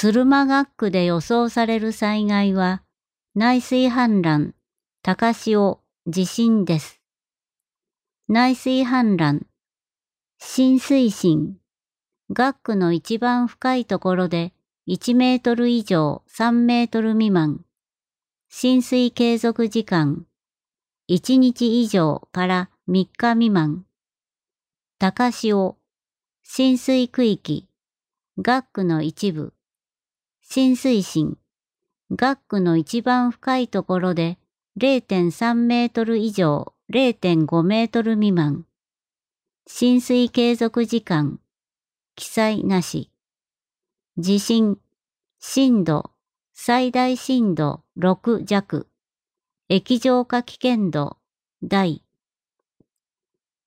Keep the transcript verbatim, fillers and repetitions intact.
鶴間学区で予想される災害は、内水氾濫、高潮、地震です。内水氾濫、浸水深、学区の一番深いところでいちメートル以上さんメートル未満、浸水継続時間、いちにち以上からみっか未満、高潮、浸水区域、学区の一部、浸水深、学区の一番深いところで れいてんさんメートル以上 れいてんごメートル未満、浸水継続時間、記載なし。地震、震度、最大震度ろく弱、液状化危険度、大。